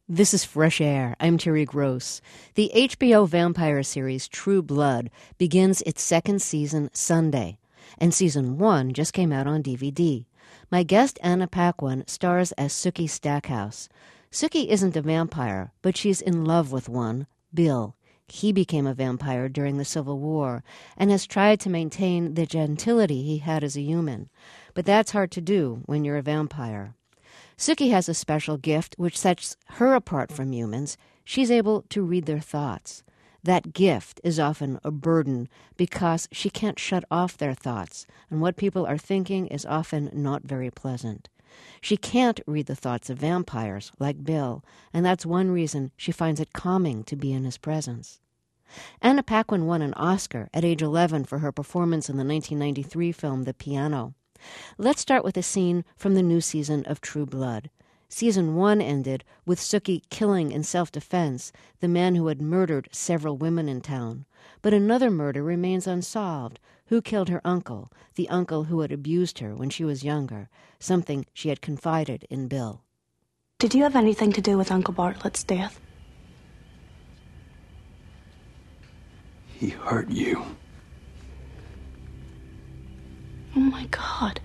This is Fresh Air. I'm Terry Gross. The HBO vampire series True Blood begins its second season Sunday, and season 1 just came out on DVD. My guest Anna Paquin stars as Sookie Stackhouse. Sookie isn't a vampire, but she's in love with one, Bill. He became a vampire during the Civil War and has tried to maintain the gentility he had as a human. But that's hard to do when you're a vampire. Sookie has a special gift which sets her apart from humans. She's able to read their thoughts. That gift is often a burden because she can't shut off their thoughts, and what people are thinking is often not very pleasant. She can't read the thoughts of vampires, like Bill, and that's one reason she finds it calming to be in his presence. Anna Paquin won an Oscar at age 11 for her performance in the 1993 film The Piano. Let's start with a scene from the new season of True Blood. Season 1 ended with Sookie killing in self-defense the man who had murdered several women in town. But another murder remains unsolved. Who killed her uncle, the uncle who had abused her when she was younger, something she had confided in Bill? Did you have anything to do with Uncle Bartlett's death? He hurt you. Oh my God.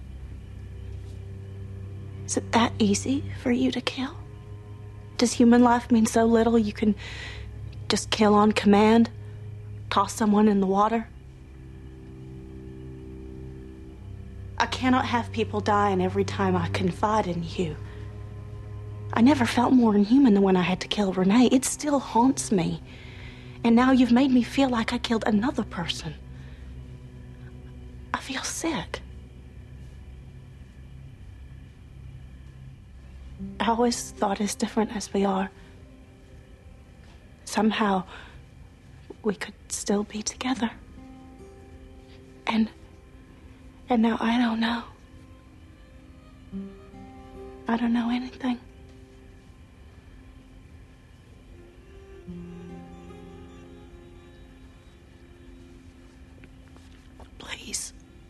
Is it that easy for you to kill? Does human life mean so little you can just kill on command? Toss someone in the water? I cannot have people dying every time I confide in you. I never felt more inhuman than when I had to kill Renee. It still haunts me. And now you've made me feel like I killed another person. I feel sick. I always thought as different as we are, somehow we could still be together. And now I don't know. I don't know anything. Please.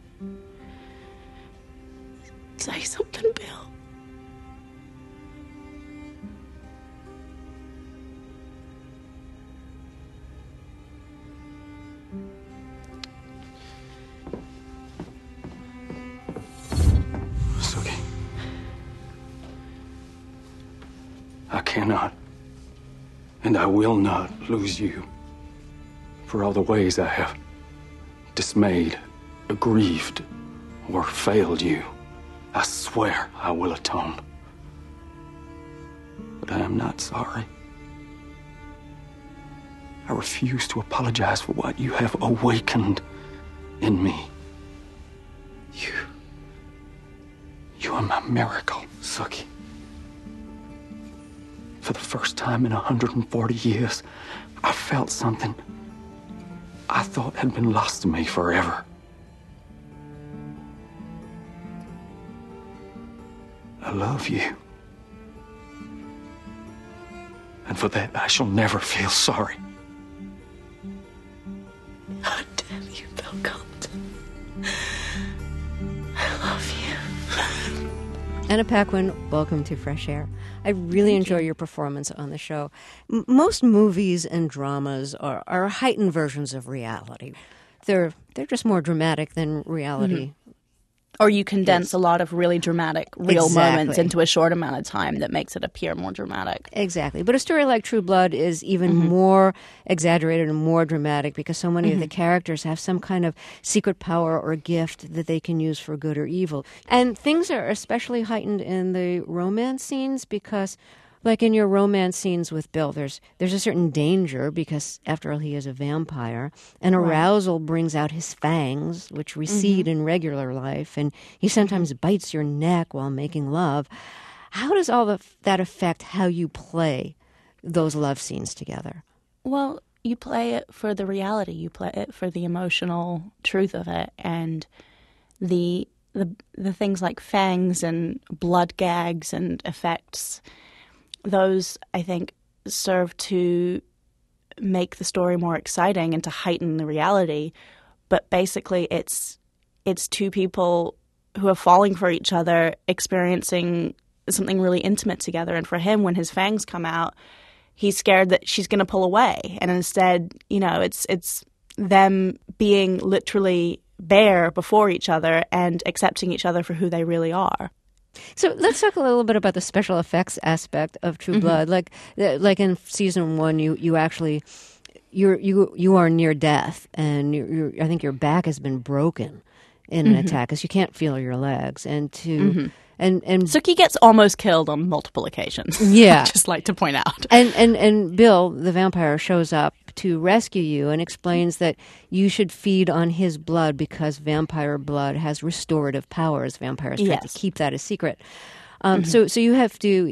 Say something, Bill. Sookie. I cannot, and I will not lose you. For all the ways I have dismayed, aggrieved, or failed you, I swear I will atone. But I am not sorry. I refuse to apologize for what you have awakened in me. You are my miracle, Sookie. For the first time in 140 years, I felt something I thought had been lost to me forever. I love you. And for that, I shall never feel sorry. How dare you, Bill Compton? I love you. Anna Paquin, welcome to Fresh Air. I really enjoy your performance on the show. Most movies and dramas are heightened versions of reality. They're just more dramatic than reality. Mm-hmm. Or you condense a lot of really dramatic, real moments into a short amount of time that makes it appear more dramatic. Exactly. But a story like True Blood is even more exaggerated and more dramatic because so many of the characters have some kind of secret power or gift that they can use for good or evil. And things are especially heightened in the romance scenes because, like in your romance scenes with Bill, there's a certain danger because, after all, he is a vampire. And arousal brings out his fangs, which recede in regular life. And he sometimes bites your neck while making love. How does all that affect how you play those love scenes together? Well, you play it for the reality. You play it for the emotional truth of it. And the things like fangs and blood gags and effects, those, I think, serve to make the story more exciting and to heighten the reality. But basically, it's two people who are falling for each other, experiencing something really intimate together. And for him, when his fangs come out, he's scared that she's going to pull away. And instead, it's them being literally bare before each other and accepting each other for who they really are. So let's talk a little bit about the special effects aspect of True Blood. Like in season 1, you actually you are near death, and I think your back has been broken in an attack because you can't feel your legs, and and Sookie gets almost killed on multiple occasions. Yeah, I'd just like to point out. And Bill, the vampire, shows up to rescue you and explains that you should feed on his blood because vampire blood has restorative powers. Vampires try to keep that a secret. So you have to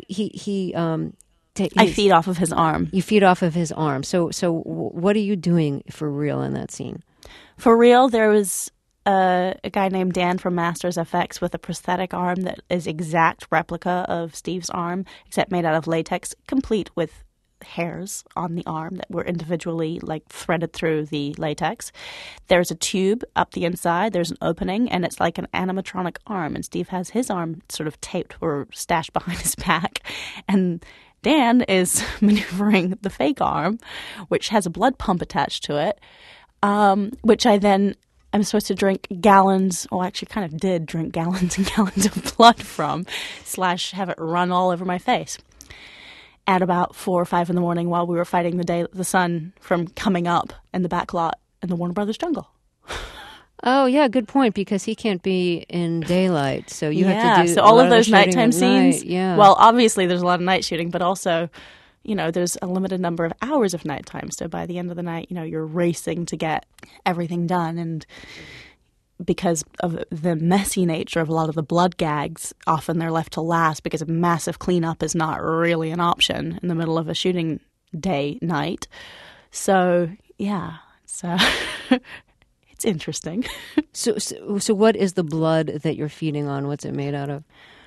I feed off of his arm. You feed off of his arm. So what are you doing for real in that scene? For real, there was a guy named Dan from Masters FX with a prosthetic arm that is exact replica of Steve's arm, except made out of latex, complete with hairs on the arm that were individually threaded through the latex. There's a tube up the inside. There's an opening, and it's like an animatronic arm. And Steve has his arm sort of taped or stashed behind his back. And Dan is maneuvering the fake arm, which has a blood pump attached to it, which I'm supposed to drink gallons, well, actually kind of did drink gallons and gallons of blood from, / have it run all over my face at about 4 or 5 in the morning while we were fighting the sun from coming up in the back lot in the Warner Brothers jungle. Oh, yeah, good point, because he can't be in daylight, so you have to do so all of those the nighttime scenes. Yeah. Well, obviously there's a lot of night shooting, but also, there's a limited number of hours of nighttime. So by the end of the night, you're racing to get everything done. And because of the messy nature of a lot of the blood gags, often they're left to last because a massive cleanup is not really an option in the middle of a shooting night. So, yeah. So it's interesting. So what is the blood that you're feeding on? What's it made out of?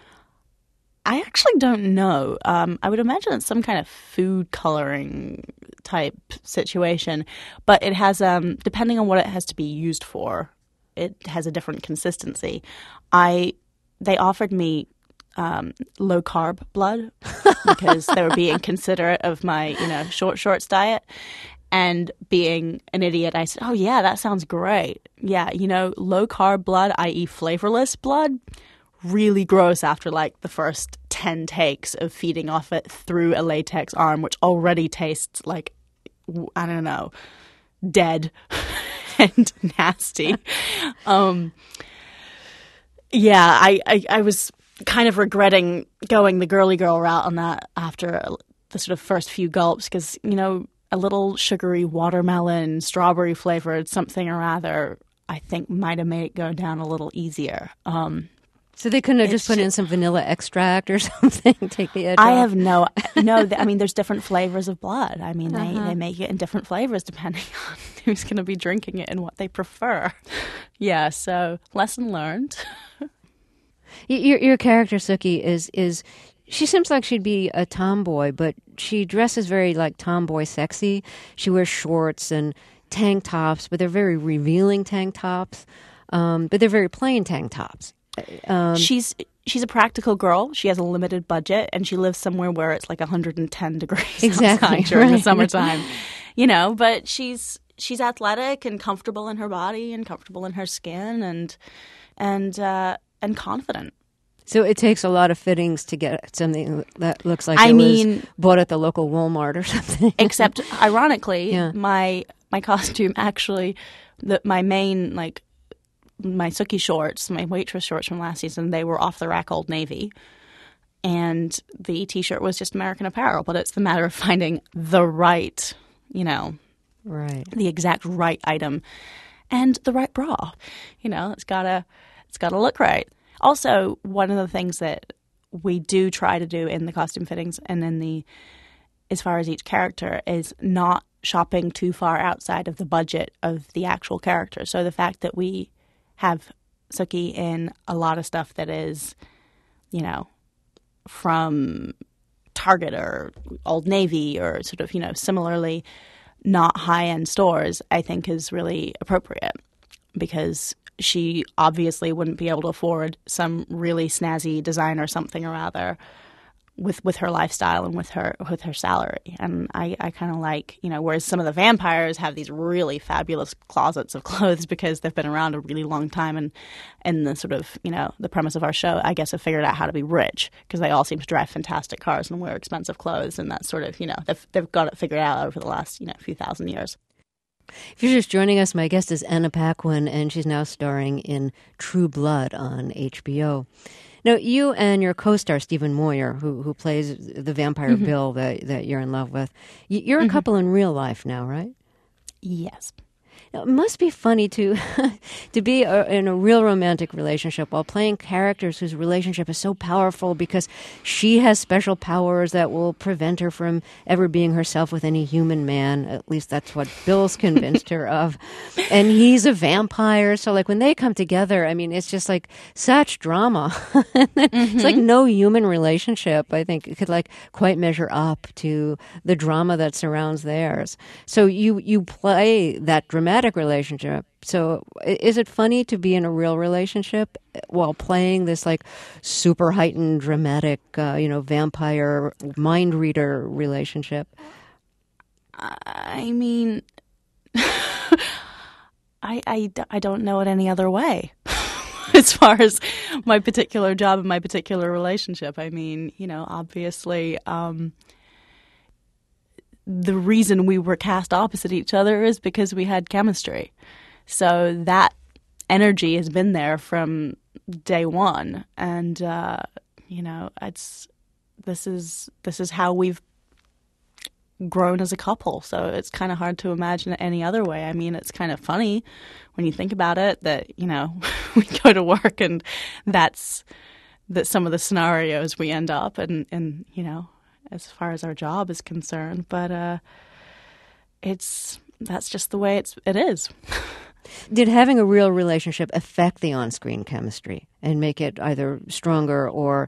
I actually don't know. I would imagine it's some kind of food coloring type situation, but it has, depending on what it has to be used for, it has a different consistency. They offered me low carb blood because they were being considerate of my, shorts diet. And being an idiot, I said, "Oh yeah, that sounds great. Yeah, low carb blood, i.e., flavorless blood." Really gross after the first 10 takes of feeding off it through a latex arm, which already tastes like, I don't know, dead and nasty. Yeah, I was kind of regretting going the girly girl route on that after the sort of first few gulps because, a little sugary watermelon, strawberry flavored something or other, I think might have made it go down a little easier. So they couldn't have just put in some vanilla extract or something, take the edge off? I have no. I mean, there's different flavors of blood. I mean, they make it in different flavors depending on who's going to be drinking it and what they prefer. Yeah, so lesson learned. Your character, Sookie, is she seems like she'd be a tomboy, but she dresses very tomboy sexy. She wears shorts and tank tops, but they're very revealing tank tops. But they're very plain tank tops. She's a practical girl. She has a limited budget, and she lives somewhere where it's 110 degrees exactly during the summertime. But she's athletic and comfortable in her body and comfortable in her skin and confident. So it takes a lot of fittings to get something that looks like was bought at the local Walmart or something. Except, ironically, my costume actually, my main my Sookie shorts, my waitress shorts from last season, they were off the rack Old Navy. And the T-shirt was just American Apparel, but it's the matter of finding the right, right, the exact right item and the right bra. It's gotta look right. Also, one of the things that we do try to do in the costume fittings and in as far as each character is not shopping too far outside of the budget of the actual character. So the fact that we have Sookie in a lot of stuff that is, from Target or Old Navy or sort of, similarly not high-end stores, I think is really appropriate. because she obviously wouldn't be able to afford some really snazzy design or something or other with her lifestyle and with her salary. And I kind of like, whereas some of the vampires have these really fabulous closets of clothes because they've been around a really long time, and the sort of, the premise of our show, I guess, have figured out how to be rich because they all seem to drive fantastic cars and wear expensive clothes, and that's sort of, they've got it figured out over the last, few thousand years. If you're just joining us, my guest is Anna Paquin, and she's now starring in True Blood on HBO. Now, you and your co-star, Stephen Moyer, who plays the vampire Bill that you're in love with, you're a couple in real life now, right? Yes. Now, it must be funny to be in a real romantic relationship while playing characters whose relationship is so powerful because she has special powers that will prevent her from ever being herself with any human man. At least that's what Bill's convinced her of. And he's a vampire. So like when they come together, I mean, it's just like such drama. It's like no human relationship, I think, could like quite measure up to the drama that surrounds theirs. So you play that dramatic relationship. So is it funny to be in a real relationship while playing this like super heightened dramatic, vampire mind reader relationship? I mean, I don't know it any other way. As far as my particular job and my particular relationship, I mean, obviously, the reason we were cast opposite each other is because we had chemistry. So that energy has been there from day one, and this is how we've grown as a couple. So it's kind of hard to imagine it any other way. I mean, it's kind of funny when you think about it that we go to work and that's some of the scenarios we end up and as far as our job is concerned, but that's just the way it is. Did having a real relationship affect the on-screen chemistry and make it either stronger or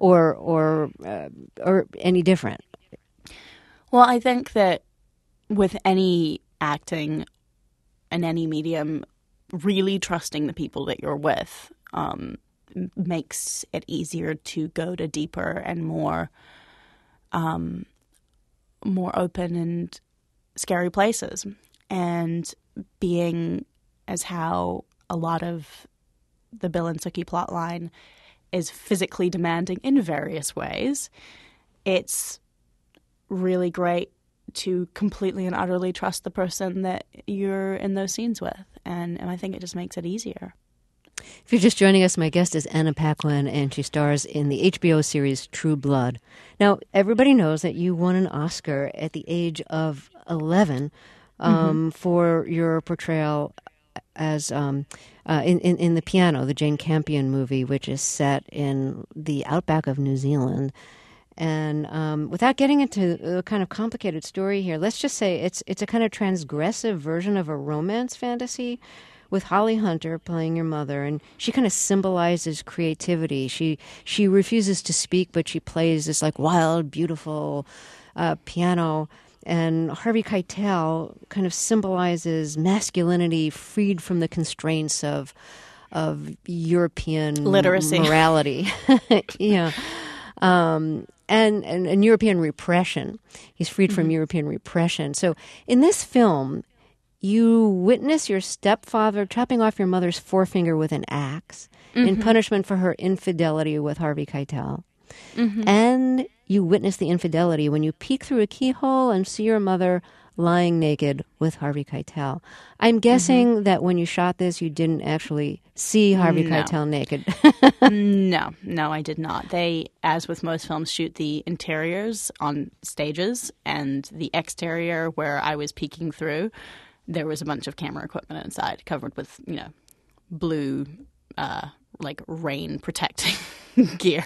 any different? Well, I think that with any acting in any medium, really trusting the people that you're with makes it easier to go to deeper and more open and scary places. And being as how a lot of the Bill and Sookie plotline is physically demanding in various ways, it's really great to completely and utterly trust the person that you're in those scenes with. And I think it just makes it easier. If you're just joining us, my guest is Anna Paquin, and she stars in the HBO series True Blood. Now, everybody knows that you won an Oscar at the age of 11 for your portrayal as in The Piano, the Jane Campion movie, which is set in the outback of New Zealand. And without getting into a kind of complicated story here, let's just say it's a kind of transgressive version of a romance fantasy with Holly Hunter playing your mother, and she kind of symbolizes creativity. She refuses to speak, but she plays this like wild, beautiful piano. And Harvey Keitel kind of symbolizes masculinity freed from the constraints of European literacy, morality. Yeah. And European repression. He's freed from European repression. So in this film, you witness your stepfather chopping off your mother's forefinger with an axe in punishment for her infidelity with Harvey Keitel. And you witness the infidelity when you peek through a keyhole and see your mother lying naked with Harvey Keitel. I'm guessing that when you shot this, you didn't actually see Harvey Keitel naked. No, I did not. They, as with most films, shoot the interiors on stages, and the exterior where I was peeking through, there was a bunch of camera equipment inside covered with, blue, like rain protecting gear.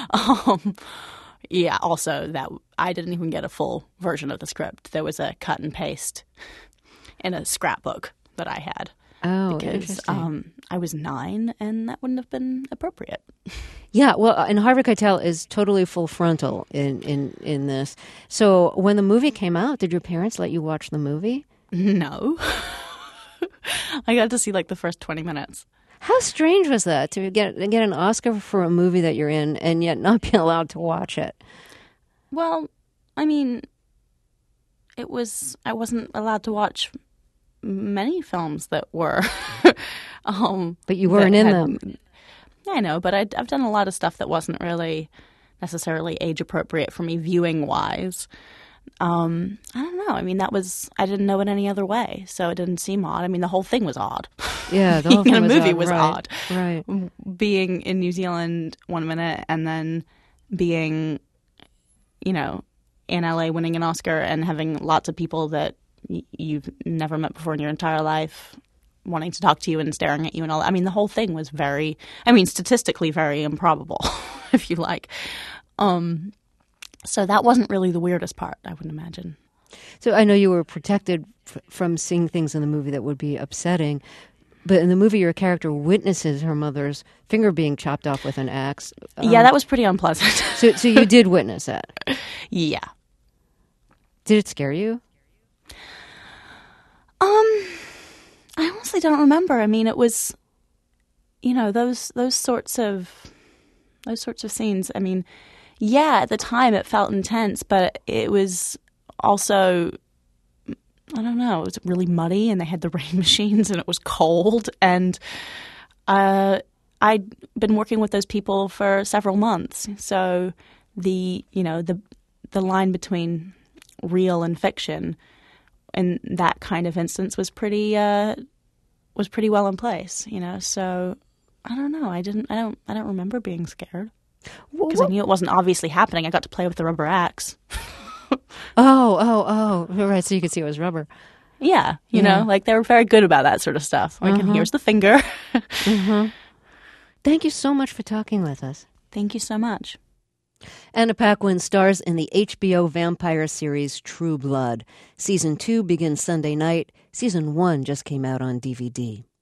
Yeah, also that I didn't even get a full version of the script. There was a cut and paste in a scrapbook that I had. Oh, because interesting. I was 9 and that wouldn't have been appropriate. Yeah, well, and Harvey Keitel is totally full frontal in this. So when the movie came out, did your parents let you watch the movie? No. I got to see like the first 20 minutes. How strange was that to get an Oscar for a movie that you're in and yet not be allowed to watch it? Well, I mean, I wasn't allowed to watch many films that were. But you weren't in them. I know, but I've done a lot of stuff that wasn't really necessarily age appropriate for me viewing wise. I don't know. I mean, I didn't know it any other way, so it didn't seem odd. I mean, the whole thing was odd. Yeah, the whole thing was odd. Right. Being in New Zealand 1 minute and then being, in LA winning an Oscar and having lots of people that you've never met before in your entire life wanting to talk to you and staring at you and all that. I mean, the whole thing was statistically very improbable, if you like. So that wasn't really the weirdest part, I would imagine. So I know you were protected from seeing things in the movie that would be upsetting, but in the movie your character witnesses her mother's finger being chopped off with an axe. Yeah, that was pretty unpleasant. So you did witness that? Yeah. Did it scare you? I honestly don't remember. I mean, it was, those sorts of scenes. I mean, yeah, at the time it felt intense, but it was also, I don't know, it was really muddy and they had the rain machines and it was cold. And I'd been working with those people for several months. So the line between real and fiction in that kind of instance was pretty well in place, So I don't know. I don't remember being scared because I knew it wasn't obviously happening. I got to play with the rubber axe. Oh, right. So you could see it was rubber. Yeah, you know, like they were very good about that sort of stuff. Like, and here's the finger. Thank you so much for talking with us. Thank you so much. Anna Paquin stars in the HBO vampire series True Blood. Season 2 begins Sunday night. Season 1 just came out on DVD.